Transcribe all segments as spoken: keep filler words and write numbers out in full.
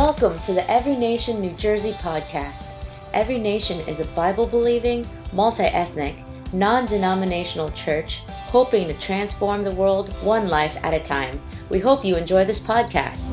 Welcome to the Every Nation New Jersey podcast. Every Nation is a Bible-believing, multi-ethnic, non-denominational church hoping to transform the world one life at a time. We hope you enjoy this podcast.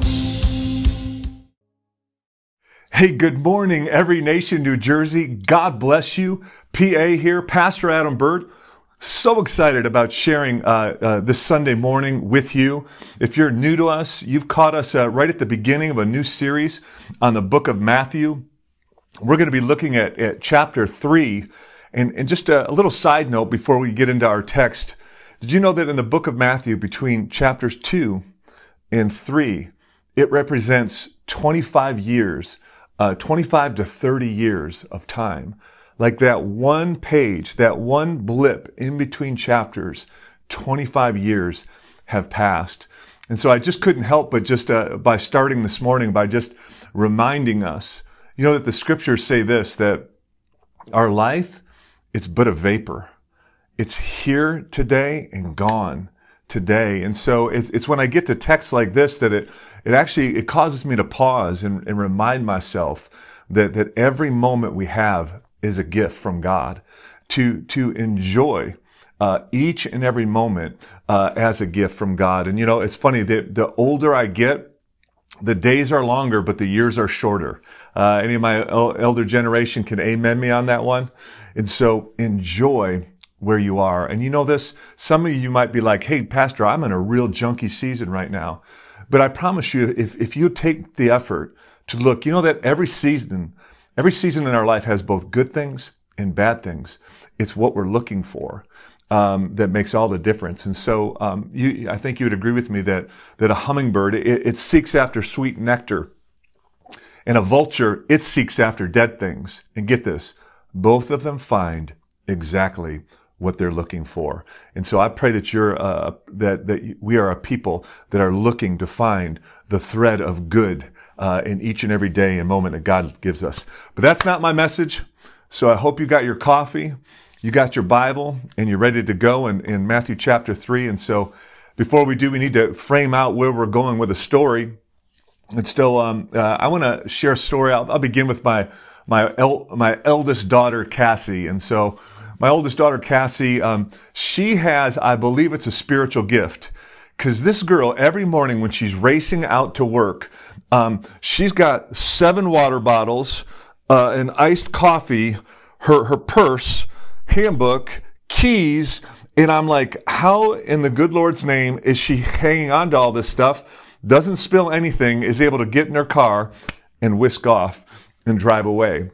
Hey, good morning, Every Nation New Jersey. God bless you. P A here, Pastor Adam Bird. So excited about sharing uh, uh, this Sunday morning with you. If you're new to us, you've caught us uh, right at the beginning of a new series on the book of Matthew. We're going to be looking at, at chapter three. And, and just a, a little side note before we get into our text. Did you know that in the book of Matthew, between chapters two and three, it represents twenty-five years, uh, twenty-five to thirty years of time? Like that one page, that one blip in between chapters, twenty-five years have passed. And so I just couldn't help but just uh, by starting this morning by just reminding us, you know, that the scriptures say this, that our life, it's but a vapor. It's here today and gone today. And so it's, it's when I get to texts like this that it, it actually, it causes me to pause and, and remind myself that, that every moment we have is a gift from God, to to enjoy uh, each and every moment uh, as a gift from God. And you know, it's funny that the older I get, the days are longer, but the years are shorter. Uh, any of my el- elder generation can amen me on that one. And so enjoy where you are. And you know this, some of you might be like, hey, Pastor, I'm in a real junky season right now. But I promise you, if, if you take the effort to look, you know that every season, every season in our life has both good things and bad things. It's what we're looking for um, that makes all the difference. And so um, you, I think you would agree with me that, that a hummingbird, it, it seeks after sweet nectar. And a vulture, it seeks after dead things. And get this, both of them find exactly what they're looking for. And so I pray that you're uh, that that we are a people that are looking to find the thread of good uh, in each and every day and moment that God gives us. But that's not my message. So I hope you got your coffee, you got your Bible, and you're ready to go in, in Matthew chapter three. And so before we do, we need to frame out where we're going with a story. And so um, uh, I want to share a story. I'll, I'll begin with my my el- my eldest daughter, Cassie. And so my oldest daughter, Cassie, um, she has, I believe it's a spiritual gift. Because this girl, every morning when she's racing out to work, um, she's got seven water bottles, uh, an iced coffee, her, her purse, handbook, keys, and I'm like, how in the good Lord's name is she hanging on to all this stuff, doesn't spill anything, is able to get in her car and whisk off and drive away?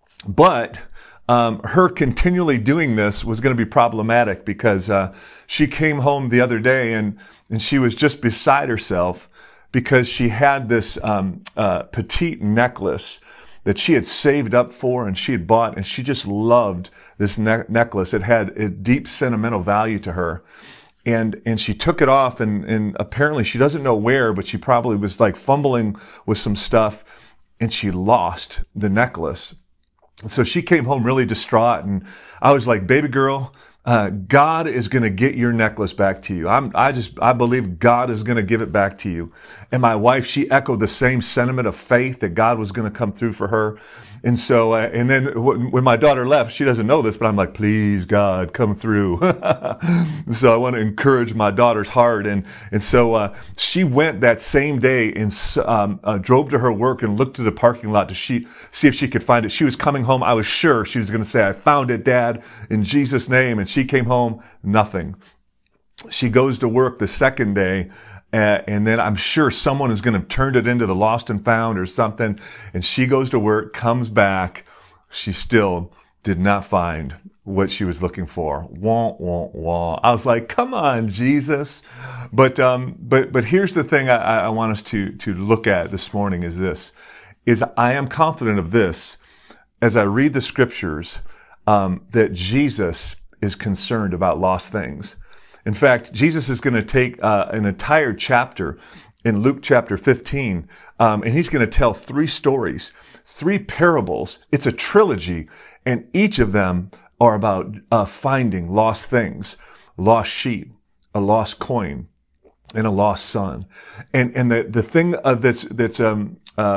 But Um, her continually doing this was going to be problematic because uh, she came home the other day and, and she was just beside herself because she had this um, uh, petite necklace that she had saved up for and she had bought, and she just loved this ne- necklace. It had a deep sentimental value to her. And and she took it off, and, and apparently she doesn't know where, but she probably was like fumbling with some stuff, and she lost the necklace. So she came home really distraught, and I was like, baby girl, uh, God is going to get your necklace back to you. I'm, I just, I believe God is going to give it back to you. And my wife, she echoed the same sentiment of faith that God was going to come through for her. And so, uh, and then w- when my daughter left, she doesn't know this, but I'm like, please God, come through. So I want to encourage my daughter's heart. And, and so, uh, she went that same day and, um, uh, drove to her work and looked through the parking lot to she, see if she could find it. She was coming home. I was sure she was going to say, I found it, Dad, in Jesus' name. And she came home, nothing. She goes to work the second day, uh, and then I'm sure someone is going to have turned it into the lost and found or something. And she goes to work, comes back. She still did not find what she was looking for. Wah, wah, wah. I was like, come on, Jesus. But um, but but here's the thing I, I want us to to look at this morning is this, is I am confident of this as I read the scriptures, um, that Jesus is concerned about lost things. In fact, Jesus is going to take uh, an entire chapter in Luke chapter fifteen, um, and he's going to tell three stories, three parables. It's a trilogy, and each of them are about uh, finding lost things, lost sheep, a lost coin, and a lost son. And and the the thing uh, that's that's um uh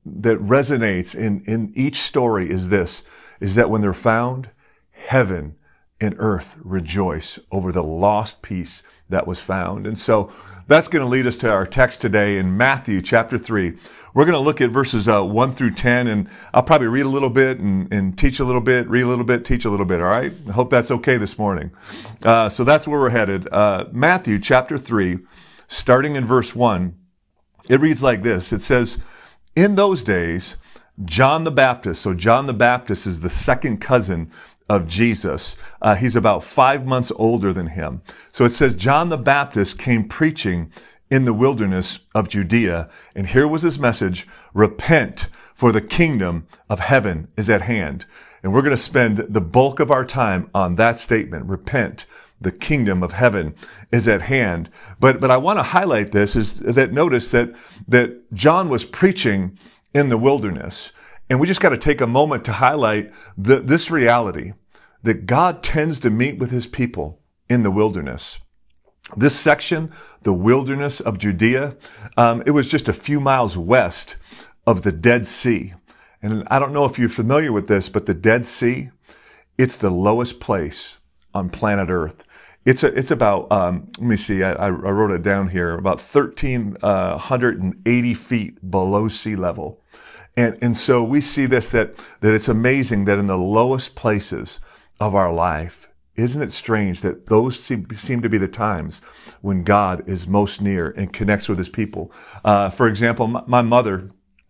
that resonates in, in each story is this, is that when they're found, heaven and earth rejoice over the lost piece that was found. And so that's going to lead us to our text today in Matthew chapter three. We're going to look at verses uh, one through ten, and I'll probably read a little bit and, and teach a little bit, read a little bit, teach a little bit, all right? I hope that's okay this morning. Uh, so that's where we're headed. Uh, Matthew chapter three, starting in verse one, it reads like this. It says, "In those days, John the Baptist," so John the Baptist is the second cousin of Jesus. Uh, he's about five months older than him. So it says, John the Baptist came preaching in the wilderness of Judea. And here was his message: repent, for the kingdom of heaven is at hand. And we're going to spend the bulk of our time on that statement: repent, the kingdom of heaven is at hand. But but I want to highlight this, is that notice that that John was preaching in the wilderness. And we just got to take a moment to highlight the, this reality that God tends to meet with his people in the wilderness. This section, the wilderness of Judea, um, it was just a few miles west of the Dead Sea. And I don't know if you're familiar with this, but the Dead Sea, it's the lowest place on planet Earth. It's a, it's about, um, let me see, I, I wrote it down here, about one thousand three hundred eighty feet below sea level. And and so we see this, that, that it's amazing that in the lowest places of our life, isn't it strange that those seem, seem to be the times when God is most near and connects with his people? Uh, for example, my, my mother,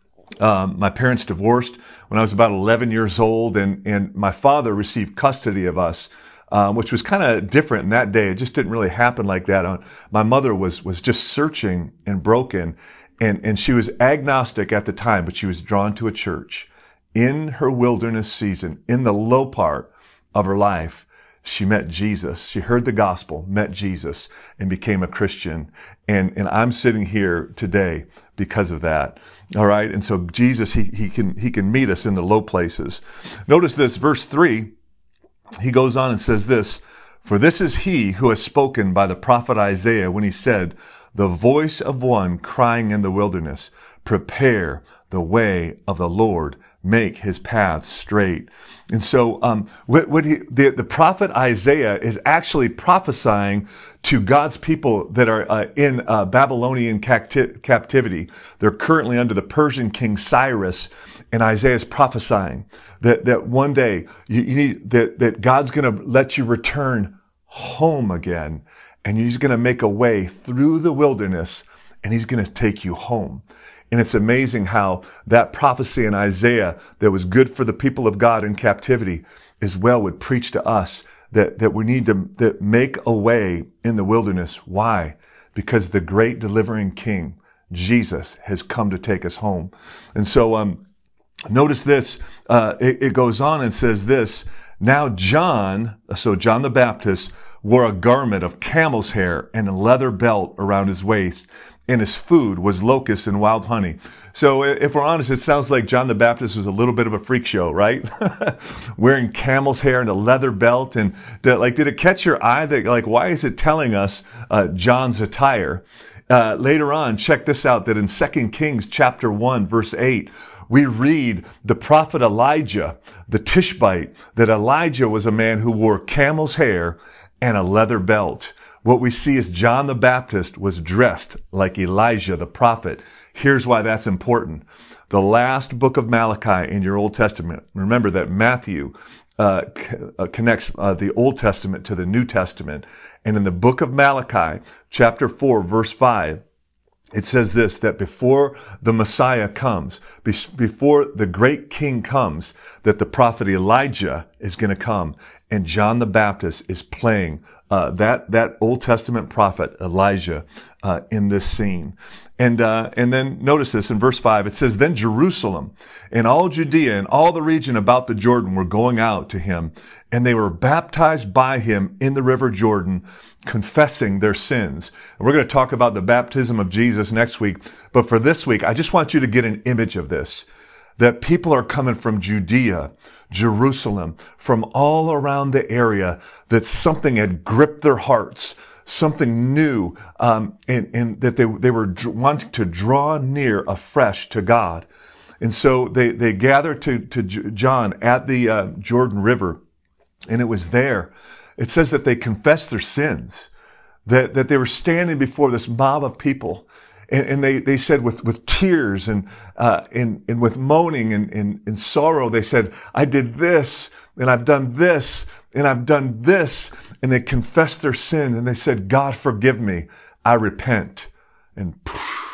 um, my parents divorced when I was about eleven years old, and, and my father received custody of us, uh, which was kind of different in that day. It just didn't really happen like that. My mother was, was just searching and broken. And, and she was agnostic at the time, but she was drawn to a church. In her wilderness season, in the low part of her life, she met Jesus. She heard the gospel, met Jesus, and became a Christian. And, and I'm sitting here today because of that. All right. And so Jesus, he, he can, he can meet us in the low places. Notice this, verse three, he goes on and says this: "For this is he who has spoken by the prophet Isaiah when he said, the voice of one crying in the wilderness, prepare the way of the Lord, make his paths straight." And so um, what, what he, the, the prophet Isaiah is actually prophesying to God's people that are uh, in uh, Babylonian capti- captivity. They're currently under the Persian king Cyrus, and Isaiah is prophesying that, that one day you, you need that, that God's going to let you return home again. And he's going to make a way through the wilderness, and he's going to take you home. And it's amazing how that prophecy in Isaiah that was good for the people of God in captivity as well would preach to us that, that we need to that make a way in the wilderness. Why? Because the great delivering King, Jesus, has come to take us home. And so um, notice this. Uh, it, it goes on and says this: "Now John," so John the Baptist, "wore a garment of camel's hair and a leather belt around his waist, and his food was locusts and wild honey." So if we're honest, it sounds like John the Baptist was a little bit of a freak show, right? Wearing camel's hair and a leather belt. And did, like, did it catch your eye that, like, why is it telling us uh, John's attire? Uh, later on, check this out, that in Second Kings chapter one, verse eight, we read the prophet Elijah, the Tishbite, that Elijah was a man who wore camel's hair and a leather belt. What we see is John the Baptist was dressed like Elijah the prophet. Here's why that's important. The last book of Malachi in your Old Testament, remember that Matthew uh, c- connects uh, the Old Testament to the New Testament. And in the book of Malachi, chapter four, verse five, it says this, that before the Messiah comes, be- before the great king comes, that the prophet Elijah is going to come. And John the Baptist is playing uh, that, that Old Testament prophet Elijah uh, in this scene. And uh, and then notice this in verse five. It says, "Then Jerusalem and all Judea and all the region about the Jordan were going out to him, and they were baptized by him in the river Jordan, confessing their sins." And we're going to talk about the baptism of Jesus next week. But for this week, I just want you to get an image of this, that people are coming from Judea, Jerusalem, from all around the area, that something had gripped their hearts, something new, um, and, and that they, they were dr- wanting to draw near afresh to God. And so they, they gathered to, to John at the uh, Jordan River, and it was there. It says that they confessed their sins, that, that they were standing before this mob of people. And, and they, they said with, with tears and, uh, and, and with moaning and, and, and sorrow, they said, I did this, and I've done this, and I've done this. And they confessed their sin, and they said, God, forgive me. I repent. And poof,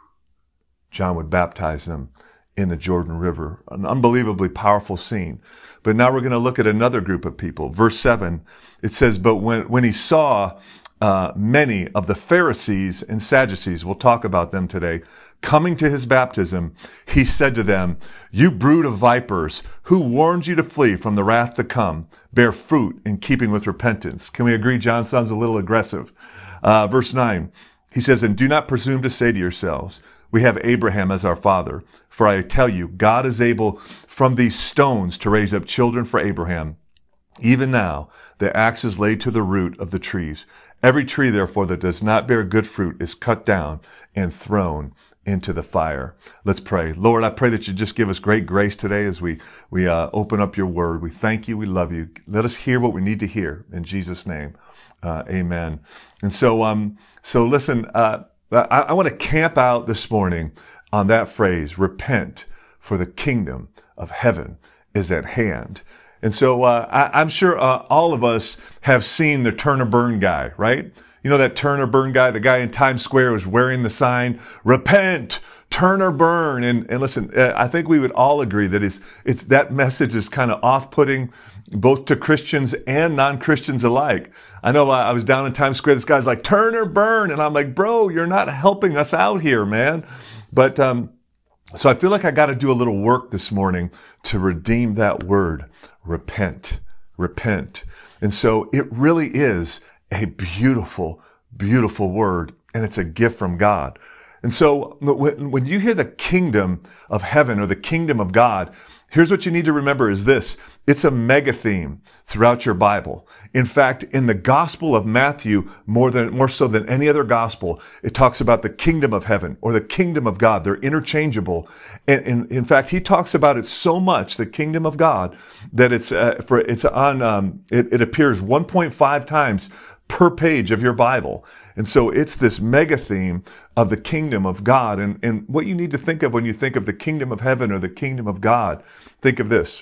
John would baptize them in the Jordan River. An unbelievably powerful scene. But now we're going to look at another group of people. Verse seven, it says, but when, when he saw uh, many of the Pharisees and Sadducees, we'll talk about them today, coming to his baptism, he said to them, you brood of vipers, who warned you to flee from the wrath to come? Bear fruit in keeping with repentance. Can we agree John sounds a little aggressive? Uh, verse nine, he says, and do not presume to say to yourselves, we have Abraham as our father. For I tell you, God is able from these stones to raise up children for Abraham. Even now, the axe is laid to the root of the trees. Every tree, therefore, that does not bear good fruit is cut down and thrown into the fire. Let's pray. Lord, I pray that you just give us great grace today as we, we uh, open up your word. We thank you. We love you. Let us hear what we need to hear. In Jesus' name, uh, amen. And so, um, so listen, uh, I, I want to camp out this morning on that phrase, repent, for the kingdom of heaven is at hand. And so uh, I, I'm sure uh, all of us have seen the turn or burn guy, right? You know that turn or burn guy, the guy in Times Square was wearing the sign, repent, turn or burn. And, and listen, uh, I think we would all agree that it's, it's that message is kind of off-putting both to Christians and non-Christians alike. I know I was down in Times Square, this guy's like, turn or burn. And I'm like, bro, you're not helping us out here, man. But um, so I feel like I got to do a little work this morning to redeem that word, repent, repent. And so it really is a beautiful, beautiful word, and it's a gift from God. And so when you hear the kingdom of heaven or the kingdom of God, here's what you need to remember is this. It's a mega theme throughout your Bible. In fact, in the Gospel of Matthew, more than more so than any other gospel, it talks about the kingdom of heaven or the kingdom of God. They're interchangeable. And, and in fact, he talks about it so much, the kingdom of God, that it's uh, for it's on um, it, it appears one point five times per page of your Bible. And so it's this mega theme of the kingdom of God. And, and what you need to think of when you think of the kingdom of heaven or the kingdom of God, think of this.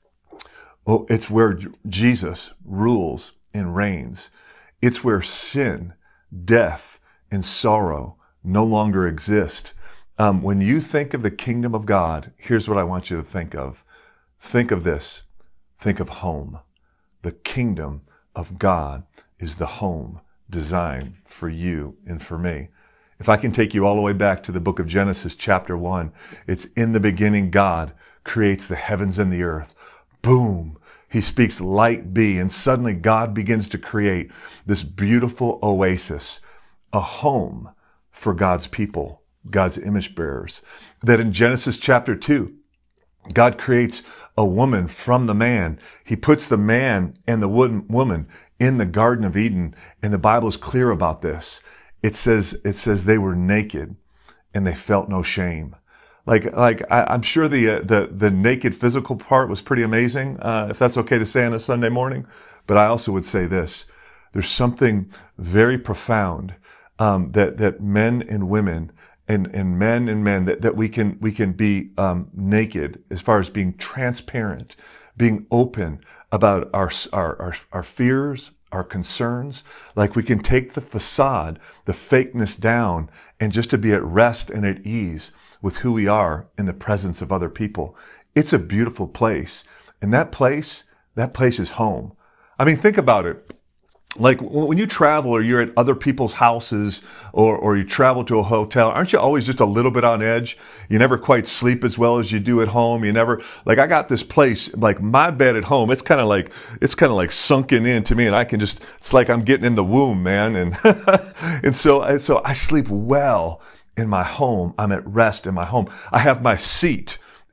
Oh, it's where Jesus rules and reigns. It's where sin, death, and sorrow no longer exist. Um, when you think of the kingdom of God, here's what I want you to think of. Think of this. Think of home. The kingdom of God is the home designed for you and for me. If I can take you all the way back to the book of Genesis chapter one, it's in the beginning God creates the heavens and the earth. Boom. He speaks light be, and suddenly God begins to create this beautiful oasis, a home for God's people, God's image bearers. That in Genesis chapter two, God creates a woman from the man. He puts the man and the woman in the Garden of Eden, and the Bible is clear about this. It says, it says they were naked and they felt no shame. Like, like I, I'm sure the, uh, the the naked physical part was pretty amazing, uh, if that's okay to say on a Sunday morning. But I also would say this: there's something very profound um, that that men and women and, and men and men that, that we can we can be um, naked as far as being transparent, being open about our our our, our fears, our concerns. Like we can take the facade, the fakeness down, and just to be at rest and at ease with who we are in the presence of other people. It's a beautiful place. And that place, that place is home. I mean, think about it. Like when you travel or you're at other people's houses or, or you travel to a hotel, aren't you always just a little bit on edge? You never quite sleep as well as you do at home. You never, like I got this place, like my bed at home, it's kind of like, it's kind of like sunken in to me and I can just, it's like I'm getting in the womb, man. And, and so, so I sleep well in my home. I'm at rest in my home. I have my seat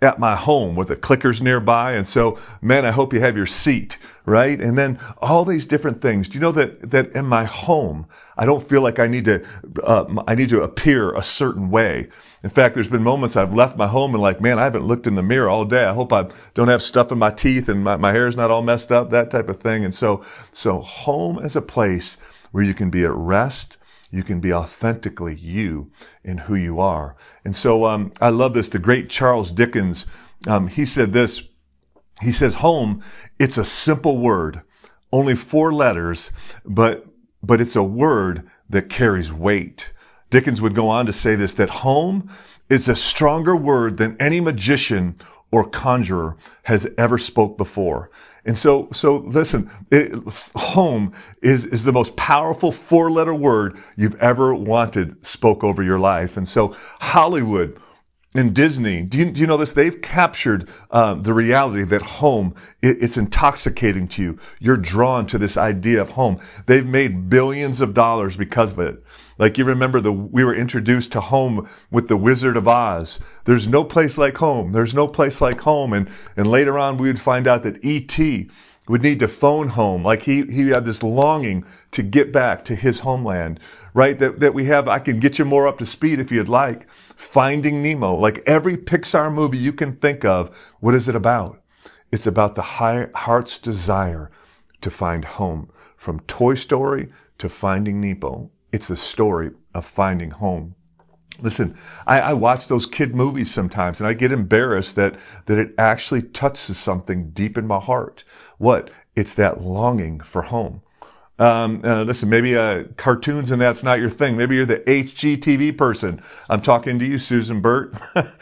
at my home with the clickers nearby. And so, man, I hope you have your seat, right? And then all these different things. Do you know that, that in my home, I don't feel like I need to, uh, I need to appear a certain way. In fact, there's been moments I've left my home and like, man, I haven't looked in the mirror all day. I hope I don't have stuff in my teeth and my, my hair's not all messed up, that type of thing. And so, so home is a place where you can be at rest. You can be authentically you in who you are. And so um, I love this. The great Charles Dickens, um, he said this. He says, home, it's a simple word, only four letters, but but it's a word that carries weight. Dickens would go on to say this, that home is a stronger word than any magician or conjurer has ever spoke before. And so, so listen, it, home is, is the most powerful four-letter word you've ever wanted spoke over your life. And so Hollywood and Disney, do you, do you know this? They've captured um, the reality that home, it, it's intoxicating to you. You're drawn to this idea of home. They've made billions of dollars because of it. Like you remember, the we were introduced to home with the Wizard of Oz. There's no place like home. There's no place like home. And and later on, we would find out that E T would need to phone home. Like he he had this longing to get back to his homeland, right? That that we have. I can get you more up to speed if you'd like. Finding Nemo. Like every Pixar movie you can think of, what is it about? It's about the high, heart's desire to find home. From Toy Story to Finding Nemo. It's the story of finding home. Listen, I, I watch those kid movies sometimes and I get embarrassed that, that it actually touches something deep in my heart. What? It's that longing for home. Um, uh, listen, maybe uh, cartoons and that's not your thing. Maybe you're the H G T V person. I'm talking to you, Susan Burt.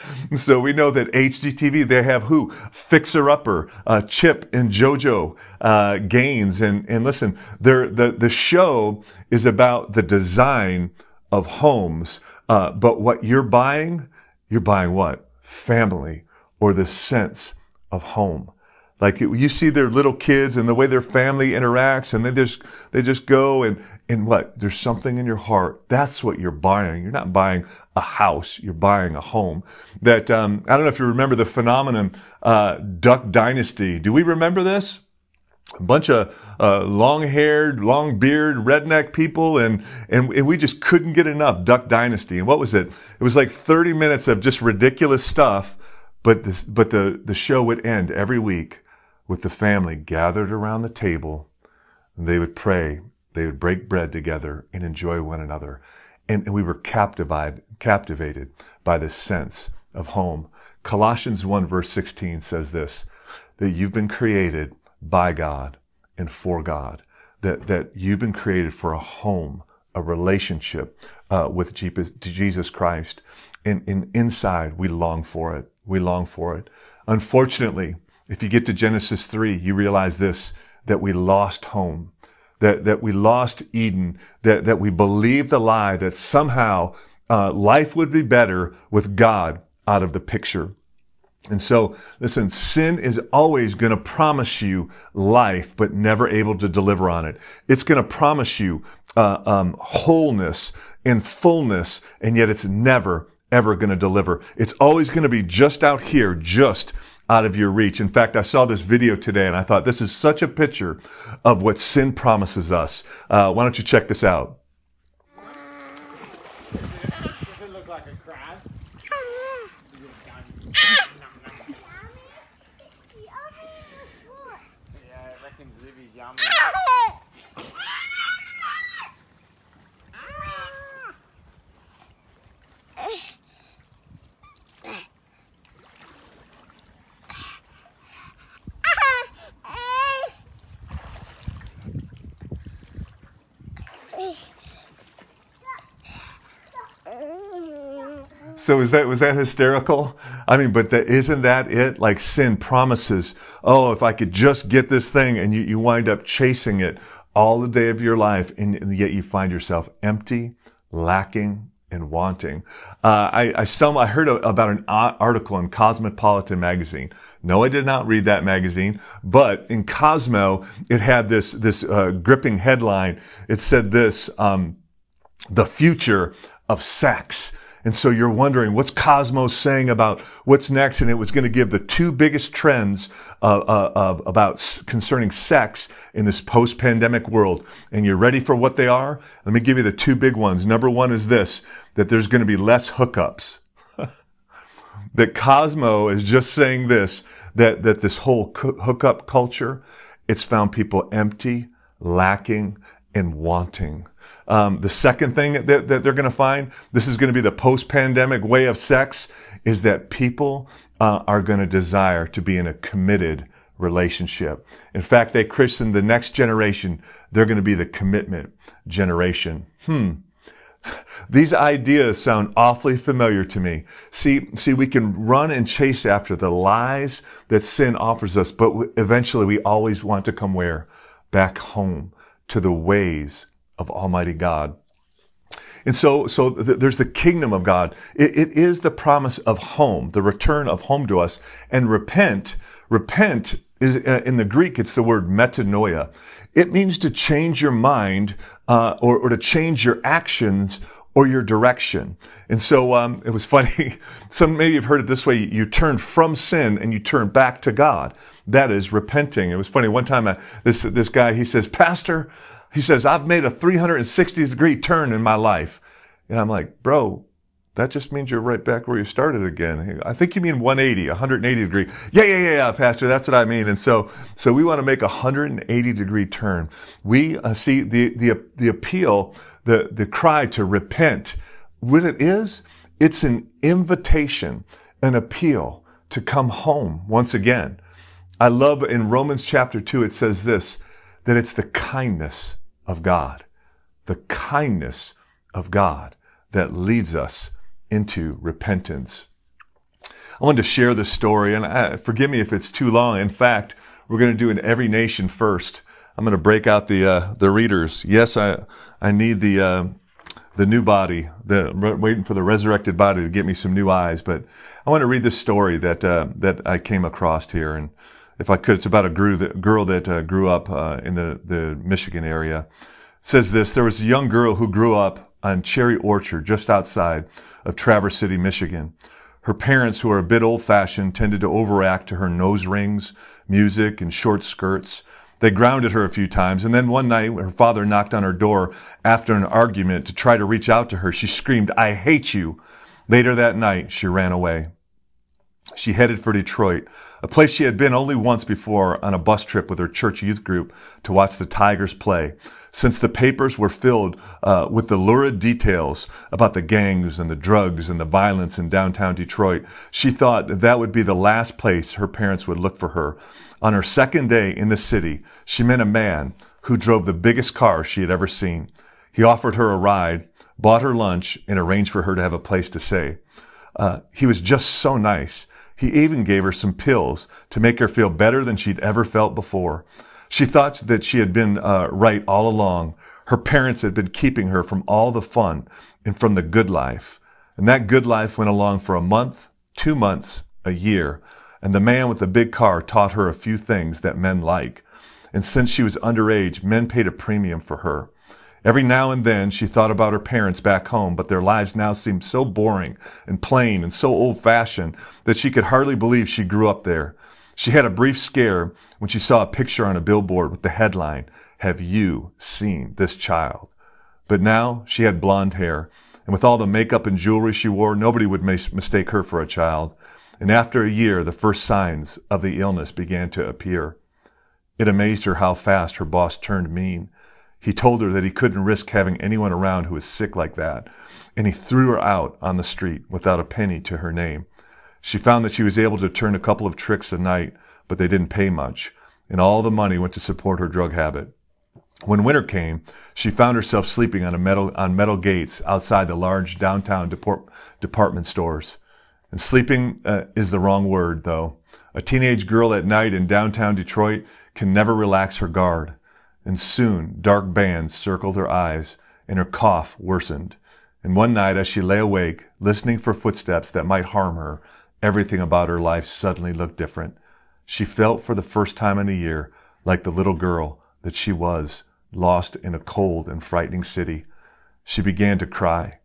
So we know that H G T V, they have who? Fixer Upper, uh, Chip and JoJo uh, Gaines. And, and listen, they're, the, the show is about the design of homes. Uh, but what you're buying, you're buying what? Family, or the sense of home. Like you see their little kids and the way their family interacts, and they just they just go and and what? There's something in your heart. That's what you're buying. You're not buying a house. You're buying a home. That um, I don't know if you remember the phenomenon uh, Duck Dynasty. Do we remember this? A bunch of uh, long-haired, long-beard, redneck people, and, and and we just couldn't get enough Duck Dynasty. And what was it? It was like thirty minutes of just ridiculous stuff, but this, but the the show would end every week with the family gathered around the table. They would pray, they would break bread together and enjoy one another. And, and we were captivated, captivated by this sense of home. Colossians one verse sixteen says this, that you've been created by God and for God, that, that you've been created for a home, a relationship uh, with Jesus Christ. And, and inside, we long for it. We long for it. Unfortunately, if you get to Genesis three, you realize this, that we lost home, that, that we lost Eden, that, that we believed the lie that somehow uh, life would be better with God out of the picture. And so, listen, sin is always going to promise you life, but never able to deliver on it. It's going to promise you uh, um, wholeness and fullness, and yet it's never, ever going to deliver. It's always going to be just out here, just out of your reach. In fact, I saw this video today, and I thought this is such a picture of what sin promises us. Uh, why don't you check this out? Does it look like a crab? Yeah, I reckon Livy's yummy. So is that was that hysterical? I mean, but that, isn't that it? Like sin promises, oh, if I could just get this thing, and you, you wind up chasing it all the day of your life, and, and yet you find yourself empty, lacking, and wanting. Uh, I, I stumbled, I heard a, about an article in Cosmopolitan magazine. No, I did not read that magazine, but in Cosmo, it had this this uh, gripping headline. It said this, um, the future of sex. And so you're wondering, what's Cosmos saying about what's next? And it was going to give the two biggest trends uh, uh, uh, about s- concerning sex in this post-pandemic world. And you're ready for what they are? Let me give you the two big ones. Number one is this, that there's going to be less hookups. That Cosmo is just saying this, that, that this whole co- hookup culture, it's found people empty, lacking, and wanting. Um, the second thing that, that they're going to find, this is going to be the post-pandemic way of sex, is that people uh, are going to desire to be in a committed relationship. In fact, they christened the next generation, they're going to be the commitment generation. Hmm. These ideas sound awfully familiar to me. See, see, we can run and chase after the lies that sin offers us, but eventually we always want to come where? Back home to the ways of Almighty God. And so, so th- there's the kingdom of God. It, it is the promise of home, the return of home to us. And repent, repent is uh, in the Greek, it's the word metanoia. It means to change your mind uh, or, or to change your actions or your direction. And so um, it was funny. Some maybe you've heard it this way: you turn from sin and you turn back to God. That is repenting. It was funny. One time, uh, this this guy, he says, "Pastor," he says, "I've made a three hundred sixty degree turn in my life." And I'm like, "Bro, that just means you're right back where you started again." I think you mean one eighty, one hundred eighty degree. Yeah, yeah, yeah, yeah, Pastor, that's what I mean. And so, so we want to make a one hundred eighty degree turn. We uh, see the the the appeal, the the cry to repent. What it is, it's an invitation, an appeal to come home once again. I love in Romans chapter two, it says this, that it's the kindness of God, the kindness of God that leads us into repentance. I wanted to share this story, and I, forgive me if it's too long. In fact, we're going to do an every nation first. I'm going to break out the uh, the readers. Yes, I I need the uh, the new body, the waiting for the resurrected body to get me some new eyes. But I want to read this story that uh, that I came across here, and if I could, it's about a girl that, girl that uh, grew up uh, in the the Michigan area. It says this: there was a young girl who grew up on Cherry Orchard just outside of Traverse City, Michigan. Her parents, who are a bit old-fashioned, tended to overact to her nose rings, music, and short skirts. They grounded her a few times, and then one night her father knocked on her door after an argument to try to reach out to her. She screamed, "I hate you." Later that night, she ran away. She headed for Detroit, a place she had been only once before on a bus trip with her church youth group to watch the Tigers play. Since the papers were filled uh, with the lurid details about the gangs and the drugs and the violence in downtown Detroit, she thought that would be the last place her parents would look for her. On her second day in the city, she met a man who drove the biggest car she had ever seen. He offered her a ride, bought her lunch, and arranged for her to have a place to stay. Uh, he was just so nice. He even gave her some pills to make her feel better than she'd ever felt before. She thought that she had been uh, right all along. Her parents had been keeping her from all the fun and from the good life. And that good life went along for a month, two months, a year. And the man with the big car taught her a few things that men like. And since she was underage, men paid a premium for her. Every now and then she thought about her parents back home, but their lives now seemed so boring and plain and so old-fashioned that she could hardly believe she grew up there. She had a brief scare when she saw a picture on a billboard with the headline, "Have you seen this child?" But now she had blonde hair, and with all the makeup and jewelry she wore, nobody would mis- mistake her for a child. And after a year, the first signs of the illness began to appear. It amazed her how fast her boss turned mean. He told her that he couldn't risk having anyone around who was sick like that, and he threw her out on the street without a penny to her name. She found that she was able to turn a couple of tricks a night, but they didn't pay much, and all the money went to support her drug habit. When winter came, she found herself sleeping on a metal on metal gates outside the large downtown deport, department stores. And sleeping uh, is the wrong word, though. A teenage girl at night in downtown Detroit can never relax her guard. And soon dark bands circled her eyes, and her cough worsened. And one night, as she lay awake, listening for footsteps that might harm her, everything about her life suddenly looked different. She felt for the first time in a year like the little girl that she was, lost in a cold and frightening city. She began to cry.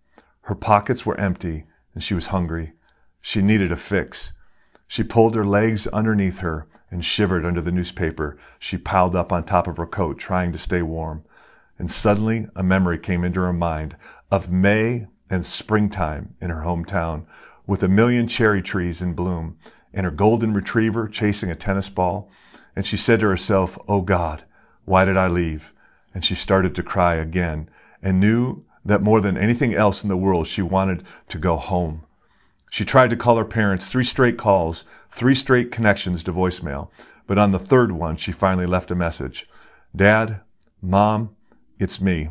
Her pockets were empty, and she was hungry. She needed a fix. She pulled her legs underneath her and shivered under the newspaper she piled up on top of her coat, trying to stay warm. And suddenly a memory came into her mind of May and springtime in her hometown, with a million cherry trees in bloom, and her golden retriever chasing a tennis ball. And she said to herself, "Oh God, why did I leave?" And she started to cry again, and knew that more than anything else in the world she wanted to go home. She tried to call her parents, three straight calls, three straight connections to voicemail. But on the third one, she finally left a message. "Dad, Mom, it's me.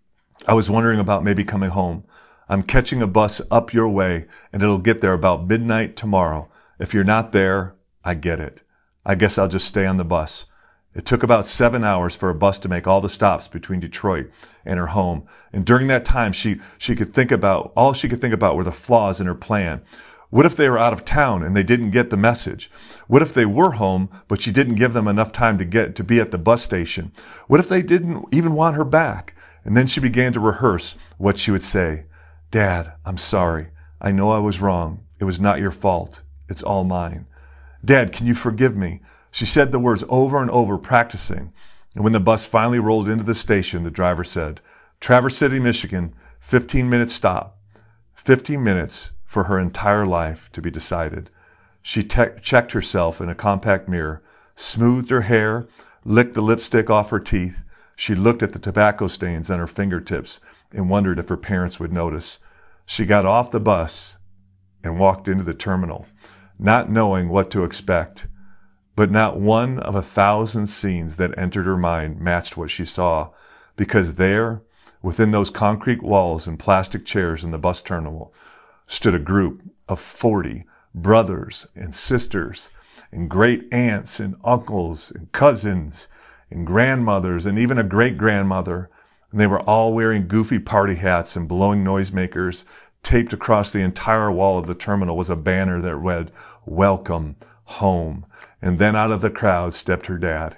I was wondering about maybe coming home. I'm catching a bus up your way, and it'll get there about midnight tomorrow. If you're not there, I get it. I guess I'll just stay on the bus." It took about seven hours for a bus to make all the stops between Detroit and her home. And during that time, she, she could think about, all she could think about were the flaws in her plan. What if they were out of town and they didn't get the message? What if they were home, but she didn't give them enough time to get to be at the bus station? What if they didn't even want her back? And then she began to rehearse what she would say. "Dad, I'm sorry. I know I was wrong. It was not your fault. It's all mine. Dad, can you forgive me?" She said the words over and over, practicing. And when the bus finally rolled into the station, the driver said, "Traverse City, Michigan, fifteen minute stop." fifteen minutes for her entire life to be decided. She te- checked herself in a compact mirror, smoothed her hair, licked the lipstick off her teeth. She looked at the tobacco stains on her fingertips and wondered if her parents would notice. She got off the bus and walked into the terminal, not knowing what to expect. But not one of a thousand scenes that entered her mind matched what she saw, because there, within those concrete walls and plastic chairs in the bus terminal, stood a group of forty brothers and sisters and great aunts and uncles and cousins and grandmothers and even a great-grandmother. And they were all wearing goofy party hats and blowing noisemakers. Taped across the entire wall of the terminal was a banner that read, "Welcome Home." And then out of the crowd stepped her dad.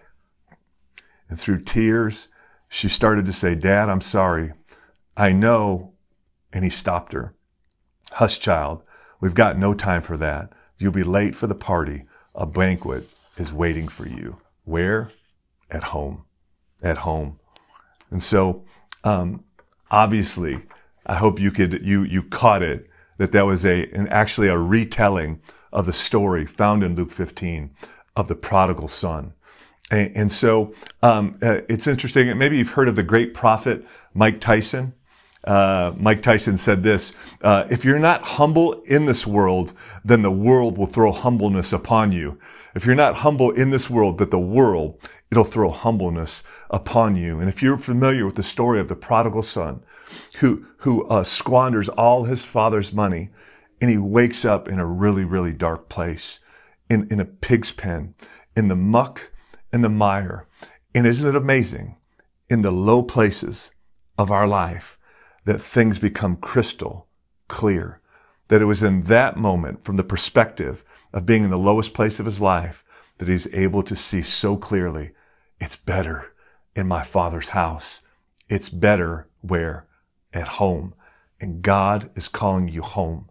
And through tears, she started to say, "Dad, I'm sorry. I know." And he stopped her. "Hush, child. We've got no time for that. You'll be late for the party. A banquet is waiting for you." Where? At home. At home. And so, um, obviously, I hope you could you you caught it, that that was a an, actually a retelling of the story found in Luke fifteen of the prodigal son. And, and so um, uh, it's interesting. Maybe you've heard of the great prophet Mike Tyson. Uh, Mike Tyson said this, uh, "If you're not humble in this world, then the world will throw humbleness upon you. If you're not humble in this world, that the world, it'll throw humbleness upon you." And if you're familiar with the story of the prodigal son, who who uh, squanders all his father's money, and he wakes up in a really, really dark place, in, in a pig's pen, in the muck and the mire. And isn't it amazing, in the low places of our life, that things become crystal clear? That it was in that moment, from the perspective of being in the lowest place of his life, that he's able to see so clearly, it's better in my Father's house. It's better where? At home. And God is calling you home.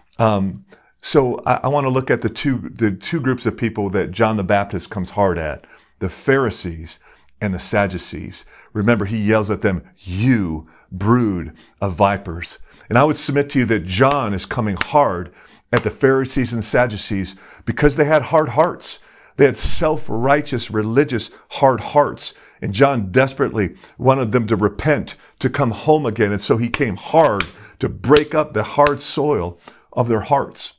Um, so I, I want to look at the two the two groups of people that John the Baptist comes hard at, the Pharisees and the Sadducees. Remember, he yells at them, "You brood of vipers." And I would submit to you that John is coming hard at the Pharisees and Sadducees because they had hard hearts. They had self-righteous, religious, hard hearts. And John desperately wanted them to repent, to come home again. And so he came hard to break up the hard soil of their hearts.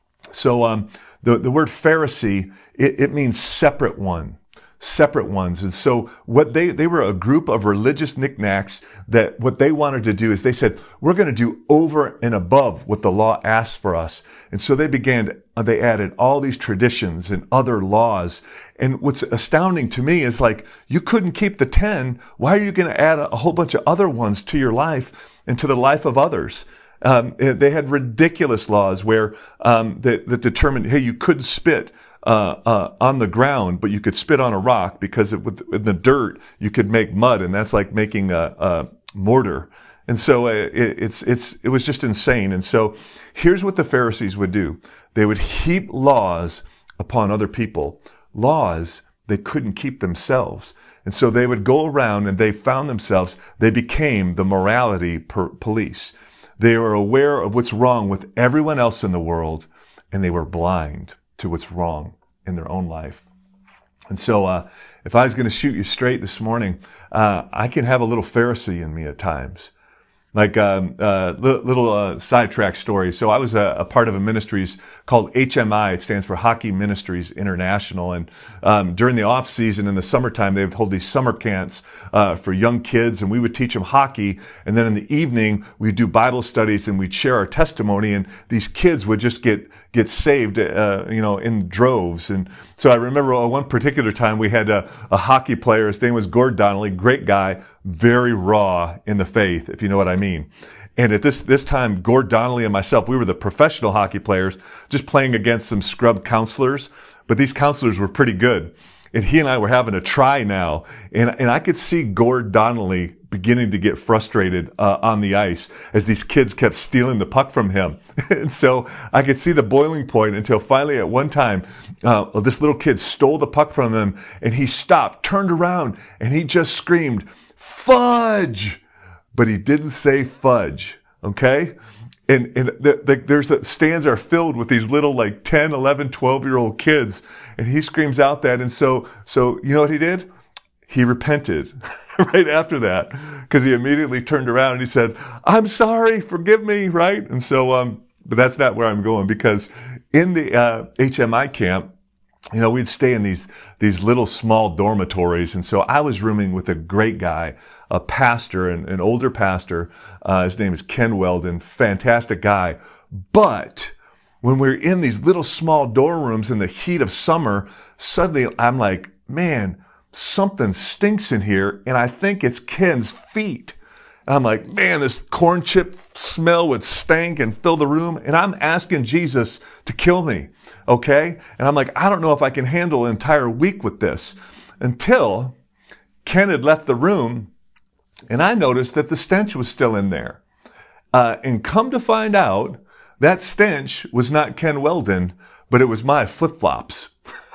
So um, the, the word Pharisee, it, it means separate one. Separate ones. And so what they, they were a group of religious knickknacks that what they wanted to do is they said, we're going to do over and above what the law asks for us. And so they began, they added all these traditions and other laws. And what's astounding to me is like, you couldn't keep the ten. Why are you going to add a whole bunch of other ones to your life and to the life of others? Um, they had ridiculous laws where um, that, that determined, hey, you couldn't spit Uh, uh, on the ground, but you could spit on a rock because it, with, in the dirt you could make mud, and that's like making a, a mortar. And so uh, it, it's it's it was just insane. And so here's what the Pharisees would do. They would heap laws upon other people, laws they couldn't keep themselves. And so they would go around and they found themselves, they became the morality per- police. They were aware of what's wrong with everyone else in the world, and they were blind to what's wrong in their own life. And so uh, if I was going to shoot you straight this morning, uh, I can have a little Pharisee in me at times. Like um, uh, little, little uh, sidetrack story. So I was a, a part of a ministries called H M I. It stands for Hockey Ministries International. And um, during the off season in the summertime, they would hold these summer camps uh, for young kids, and we would teach them hockey. And then in the evening, we'd do Bible studies and we'd share our testimony. And these kids would just get get saved, uh, you know, in droves. And so I remember one particular time we had a, a hockey player. His name was Gord Donnelly, great guy, very raw in the faith, if you know what I mean. And at this this time, Gord Donnelly and myself, we were the professional hockey players, just playing against some scrub counselors. But these counselors were pretty good. And he and I were having a try now. And, and I could see Gord Donnelly beginning to get frustrated uh, on the ice as these kids kept stealing the puck from him. And so I could see the boiling point until finally at one time, uh, this little kid stole the puck from him, and he stopped, turned around, and he just screamed, "Fudge!" But he didn't say fudge, okay? And, and the, the, there's the stands are filled with these little like ten, eleven, twelve year old kids. And he screams out that. And so, so you know what he did? He repented right after that, because he immediately turned around and he said, "I'm sorry, forgive me," right? And so, um, but that's not where I'm going, because in the uh, H M I camp, you know, we'd stay in these these little small dormitories. And so I was rooming with a great guy, a pastor, an, an older pastor. Uh, his name is Ken Weldon, fantastic guy. But when we're in these little small dorm rooms in the heat of summer, suddenly I'm like, man, something stinks in here, and I think it's Ken's feet. And I'm like, man, this corn chip smell would stank and fill the room, and I'm asking Jesus to kill me, okay? And I'm like, I don't know if I can handle an entire week with this, until Ken had left the room, and I noticed that the stench was still in there. Uh, and come to find out, that stench was not Ken Weldon, but it was my flip-flops.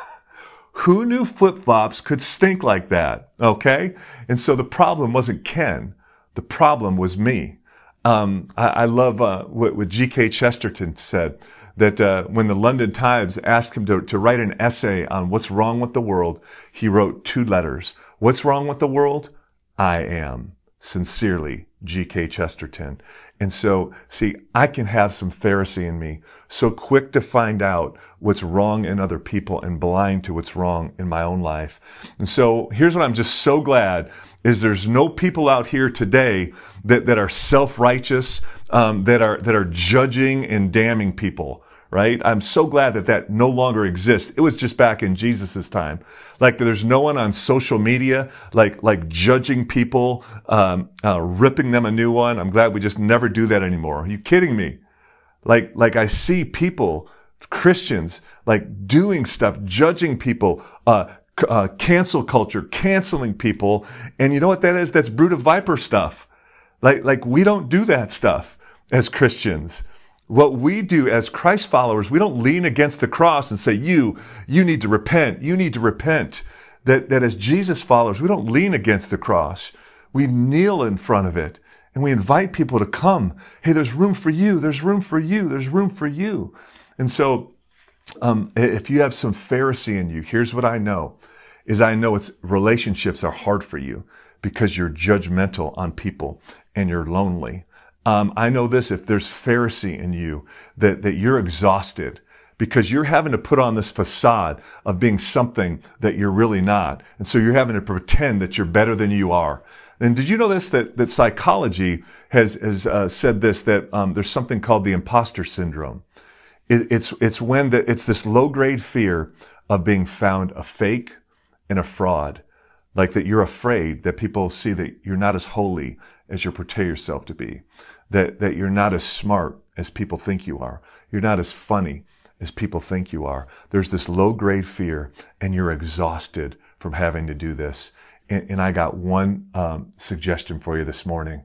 Who knew flip-flops could stink like that? Okay? And so the problem wasn't Ken. The problem was me. Um, I, I love uh, what, what G K Chesterton said, that uh, when the London Times asked him to, to write an essay on what's wrong with the world, he wrote two letters. What's wrong with the world? I am. Sincerely, G K Chesterton. And so, see, I can have some Pharisee in me, so quick to find out what's wrong in other people and blind to what's wrong in my own life. And so here's what I'm just so glad is there's no people out here today that, that are self-righteous, um, that are that are judging and damning people. Right? I'm so glad that that no longer exists. It was just back in Jesus' time. Like there's no one on social media like like judging people, um, uh, ripping them a new one. I'm glad we just never do that anymore. Are you kidding me? Like like I see people, Christians, like doing stuff, judging people, uh, c- uh, cancel culture, canceling people, and you know what that is? That's brood of viper stuff. Like like we don't do that stuff as Christians. What we do as Christ followers, we don't lean against the cross and say, you, you need to repent, you need to repent. That, that as Jesus followers, we don't lean against the cross. We kneel in front of it and we invite people to come. Hey, there's room for you, there's room for you, there's room for you. And so um, if you have some Pharisee in you, here's what I know, is I know it's relationships are hard for you because you're judgmental on people and you're lonely. Um, I know this, if there's Pharisee in you, that, that you're exhausted because you're having to put on this facade of being something that you're really not. And so you're having to pretend that you're better than you are. And did you know this, that, that psychology has, has uh, said this, that um, there's something called the imposter syndrome. It, it's, it's when the, it's this low-grade fear of being found a fake and a fraud. Like that you're afraid that people see that you're not as holy as you portray yourself to be. That, that you're not as smart as people think you are. You're not as funny as people think you are. There's this low-grade fear, and you're exhausted from having to do this. And, and I got one um, suggestion for you this morning.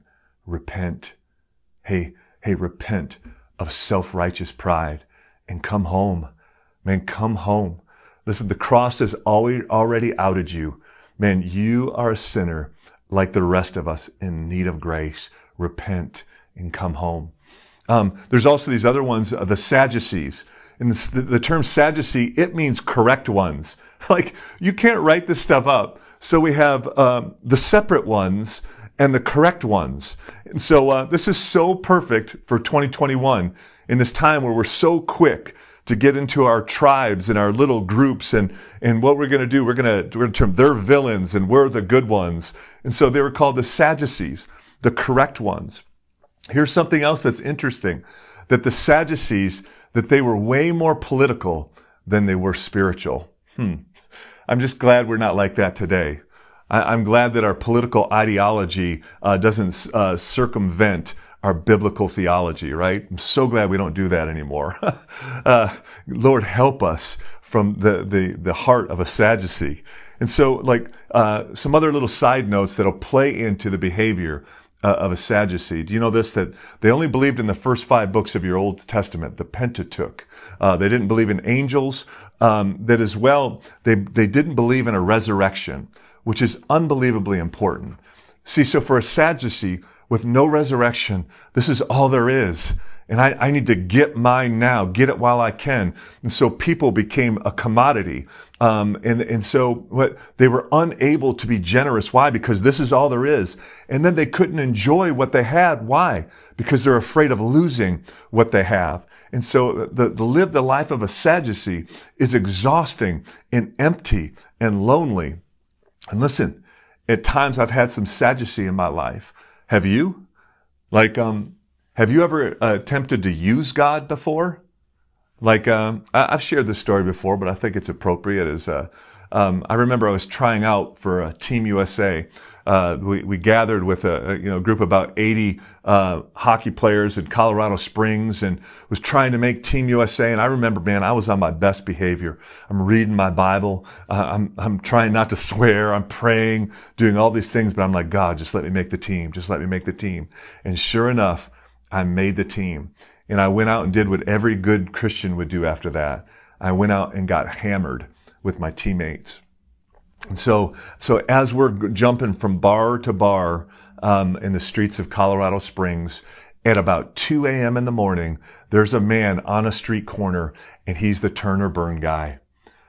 repent. Hey, hey, repent of self-righteous pride and come home. Man, come home. Listen, the cross has always already outed you. Man, you are a sinner like the rest of us in need of grace. Repent and come home. Um, there's also these other ones, uh, the Sadducees. And this, the, the term Sadducee, it means correct ones. Like, you can't write this stuff up. So we have um, the separate ones and the correct ones. And so uh, this is so perfect for twenty twenty-one in this time where we're so quick to get into our tribes and our little groups and, and what we're going to do. We're going to we're going to term they're villains and we're the good ones. And so they were called the Sadducees, the correct ones. Here's something else that's interesting, that the Sadducees, that they were way more political than they were spiritual. Hmm. I'm just glad we're not like that today. I, I'm glad that our political ideology uh, doesn't uh, circumvent our biblical theology, right? I'm so glad we don't do that anymore. uh, Lord, help us from the, the, the heart of a Sadducee. And so, like, uh, some other little side notes that'll play into the behavior uh, of a Sadducee. Do you know this, that they only believed in the first five books of your Old Testament, the Pentateuch? Uh, they didn't believe in angels. Um, that as well, they, they didn't believe in a resurrection, which is unbelievably important. See, so for a Sadducee, with no resurrection, this is all there is. And I, I need to get mine now, get it while I can. And so people became a commodity. Um, and, and so what, they were unable to be generous. Why? Because this is all there is. And then they couldn't enjoy what they had. Why? Because they're afraid of losing what they have. And so the, the live the life of a Sadducee is exhausting and empty and lonely. And listen, at times I've had some Sadducee in my life. Have you? Like, um, have you ever uh, attempted to use God before? Like, um, I, I've shared this story before, but I think it's appropriate. As uh, um, I remember, I was trying out for uh, Team U S A. Uh, we, we gathered with a, a you know group of about eighty uh, hockey players in Colorado Springs, and was trying to make Team U S A. And I remember, man, I was on my best behavior. I'm reading my Bible. Uh, I'm I'm trying not to swear. I'm praying, doing all these things. But I'm like, God, just let me make the team. Just let me make the team. And sure enough, I made the team. And I went out and did what every good Christian would do after that. I went out and got hammered with my teammates. And so, so as we're jumping from bar to bar um, in the streets of Colorado Springs, at about two a.m. in the morning, there's a man on a street corner, and he's the turn or burn guy.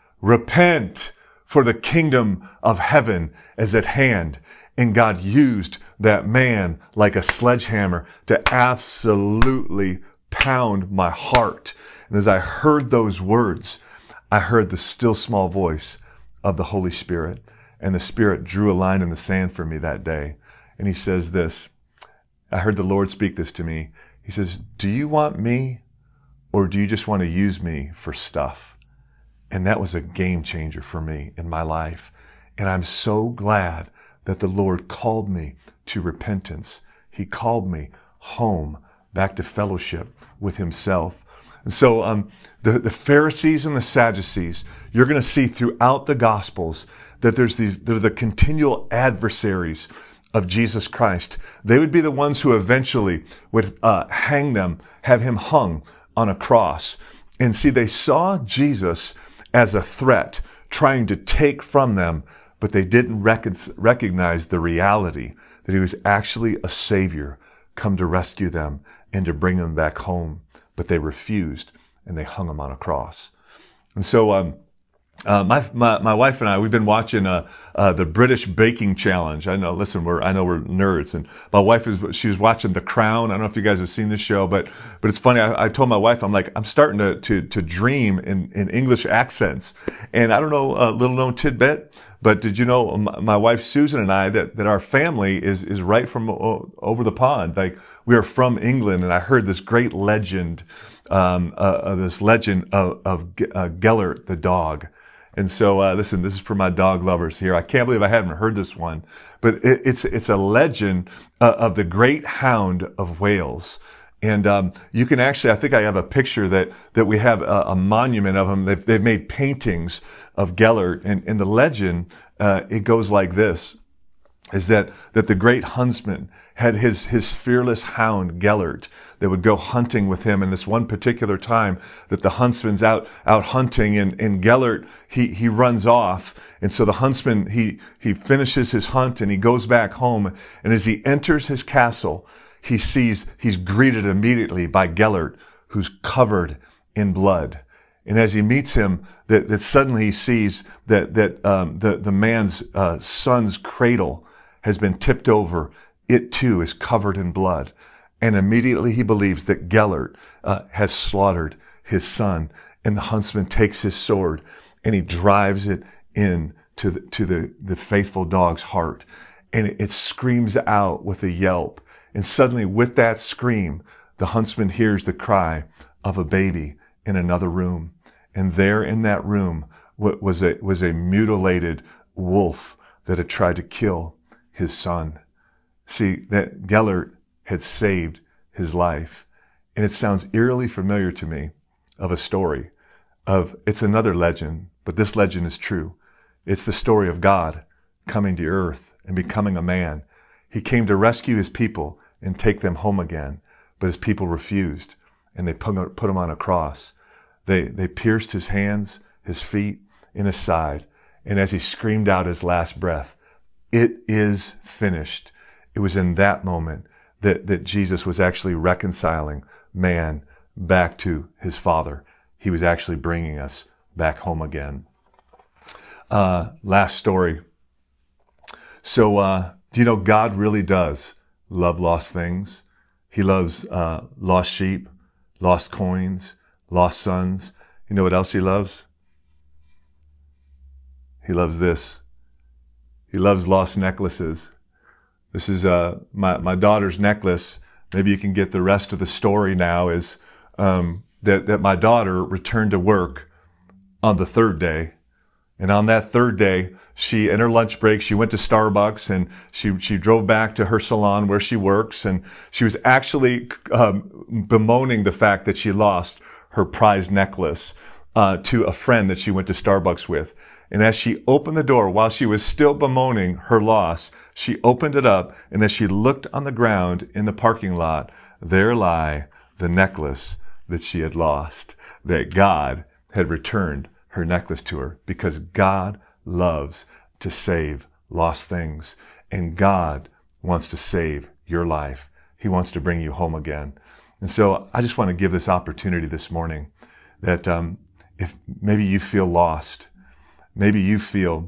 Repent, for the kingdom of heaven is at hand. And God used that man like a sledgehammer to absolutely pound my heart. And as I heard those words, I heard the still small voice of the Holy Spirit. And the Spirit drew a line in the sand for me that day. And he says this. I heard the Lord speak this to me. He says, do you want me, or do you just want to use me for stuff? And that was a game changer for me in my life. And I'm so glad that the Lord called me to repentance. He called me home, back to fellowship with himself. And so um, the, the Pharisees and the Sadducees, you're going to see throughout the Gospels that there's these, they're the continual adversaries of Jesus Christ. They would be the ones who eventually would uh, hang them, have him hung on a cross. And see, they saw Jesus as a threat, trying to take from them, but they didn't rec- recognize the reality that he was actually a Savior come to rescue them and to bring them back home. But they refused, and they hung him on a cross. And so um, uh, my, my my wife and I, we've been watching uh, uh, the British Baking Challenge. I know, listen, we're I know we're nerds, and my wife is she was watching The Crown. I don't know if you guys have seen this show, but but it's funny. I, I told my wife, I'm like, I'm starting to to to dream in in English accents, and I don't know, a little known tidbit. But did you know, my wife Susan and I, that, that our family is, is right from over the pond. Like, we are from England, and I heard this great legend, um, uh, this legend of, of uh, Gellert the dog. And so, uh, listen, this is for my dog lovers here. I can't believe I haven't heard this one, but it, it's it's a legend uh, of the great hound of Wales. And um, you can actually, I think I have a picture that, that we have a, a monument of him. They've, they've made paintings of Gellert. And in the legend, uh, it goes like this. is that, that the great huntsman had his, his fearless hound, Gellert, that would go hunting with him. And this one particular time that the huntsman's out, out hunting, and, and Gellert, he, he runs off. And so the huntsman, he, he finishes his hunt and he goes back home. And as he enters his castle, he sees, he's greeted immediately by Gellert, who's covered in blood. And as he meets him, that, that suddenly he sees that, that, um, the, the man's, uh, son's cradle has been tipped over. It too is covered in blood. And immediately he believes that Gellert uh, has slaughtered his son. And the huntsman takes his sword and he drives it in to the, to the, the faithful dog's heart. And it, it screams out with a yelp. And suddenly with that scream, the huntsman hears the cry of a baby in another room. And there in that room was a, was a mutilated wolf that had tried to kill his son. See, that Gellert had saved his life. And it sounds eerily familiar to me of a story of, it's another legend, but this legend is true. It's the story of God coming to earth and becoming a man. He came to rescue his people and take them home again, but his people refused, and they put, put him on a cross. They, they pierced his hands, his feet, and his side. And as he screamed out his last breath, "It is finished," it was in that moment that, that Jesus was actually reconciling man back to his Father. He was actually bringing us back home again. Uh, last story. So, uh, do you know God really does love lost things? He loves uh, lost sheep, lost coins, lost sons. You know what else he loves? He loves this. He loves lost necklaces. This is uh, my, my daughter's necklace. Maybe you can get the rest of the story now, is um, that, that my daughter returned to work on the third day. And on that third day, she, in her lunch break, she went to Starbucks and she, she drove back to her salon where she works. And she was actually um, bemoaning the fact that she lost her prized necklace uh, to a friend that she went to Starbucks with. And as she opened the door, while she was still bemoaning her loss, she opened it up. And as she looked on the ground in the parking lot, there lay the necklace that she had lost, that God had returned her necklace to her, because God loves to save lost things. And God wants to save your life. He wants to bring you home again. And so I just want to give this opportunity this morning that um, if maybe you feel lost, maybe you feel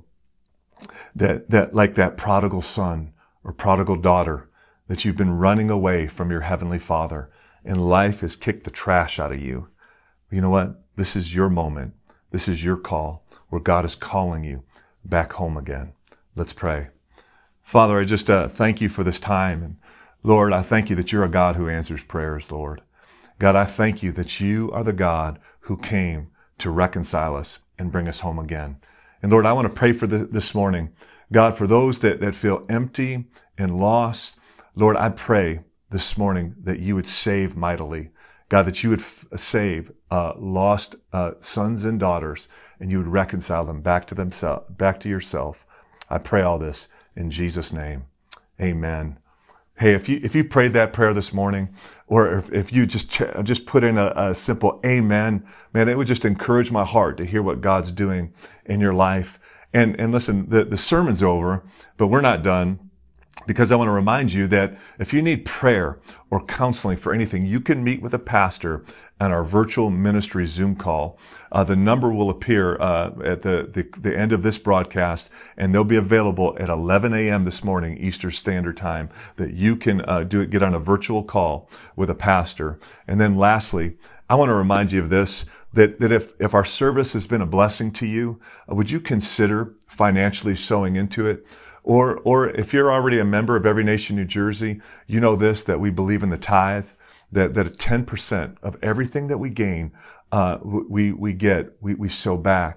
that, that like that prodigal son or prodigal daughter, that you've been running away from your heavenly Father and life has kicked the trash out of you. You know what? This is your moment. This is your call where God is calling you back home again. Let's pray. Father, I just uh, thank you for this time. And Lord, I thank you that you're a God who answers prayers, Lord. God, I thank you that you are the God who came to reconcile us and bring us home again. And Lord, I want to pray for the, this morning, God, for those that, that feel empty and lost. Lord, I pray this morning that you would save mightily. God, that you would f- save uh, lost uh, sons and daughters, and you would reconcile them back to themselves, back to yourself. I pray all this in Jesus' name. Amen. Hey, if you if you prayed that prayer this morning, or if, if you just ch- just put in a, a simple amen, man, it would just encourage my heart to hear what God's doing in your life. And and listen, the, the sermon's over, but we're not done. Because I want to remind you that if you need prayer or counseling for anything, you can meet with a pastor on our virtual ministry Zoom call. Uh, the number will appear uh, at the, the, the end of this broadcast, and they'll be available at eleven a.m. this morning, Eastern Standard Time, that you can uh, do get on a virtual call with a pastor. And then lastly, I want to remind you of this, that, that if, if our service has been a blessing to you, uh, would you consider financially sowing into it? Or, or if you're already a member of Every Nation New Jersey, you know this, that we believe in the tithe, that, that ten percent of everything that we gain, uh, we, we get, we, we sow back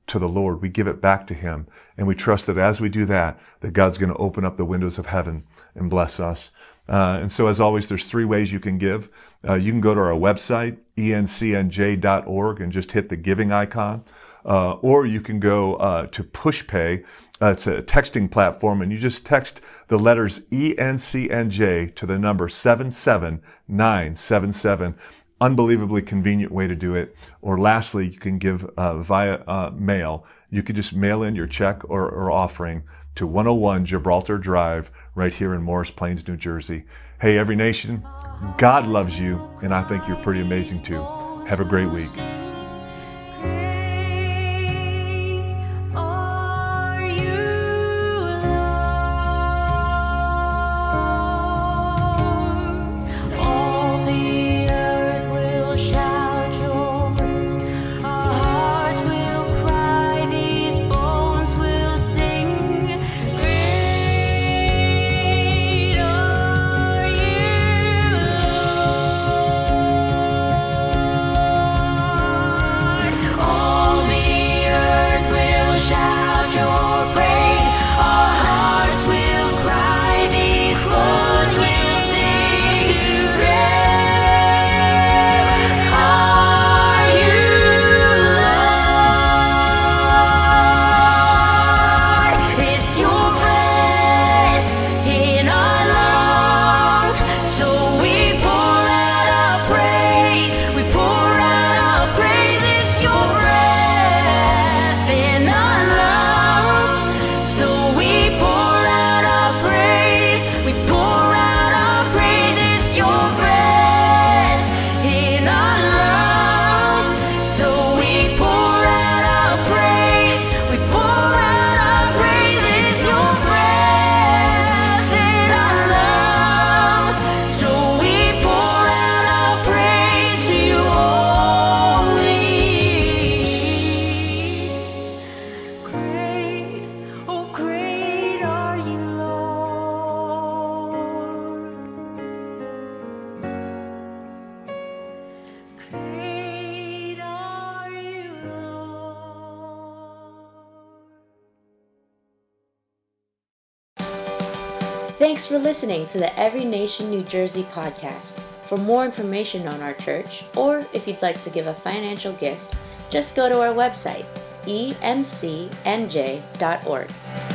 to the Lord. We give it back to Him. And we trust that as we do that, that God's going to open up the windows of heaven and bless us. Uh, and so as always, there's three ways you can give. Uh, you can go to our website, E N C N J dot org, and just hit the giving icon. Uh, or you can go uh, to PushPay. Uh, it's a texting platform, and you just text the letters E N C N J to the number seven seven nine seven seven. Unbelievably convenient way to do it. Or lastly, you can give uh, via uh, mail. You could just mail in your check or, or offering to one oh one Gibraltar Drive right here in Morris Plains, New Jersey. Hey, Every Nation, God loves you, and I think you're pretty amazing too. Have a great week. Thanks for listening to the Every Nation New Jersey podcast. For more information on our church, or if you'd like to give a financial gift, just go to our website, E N C N J dot org.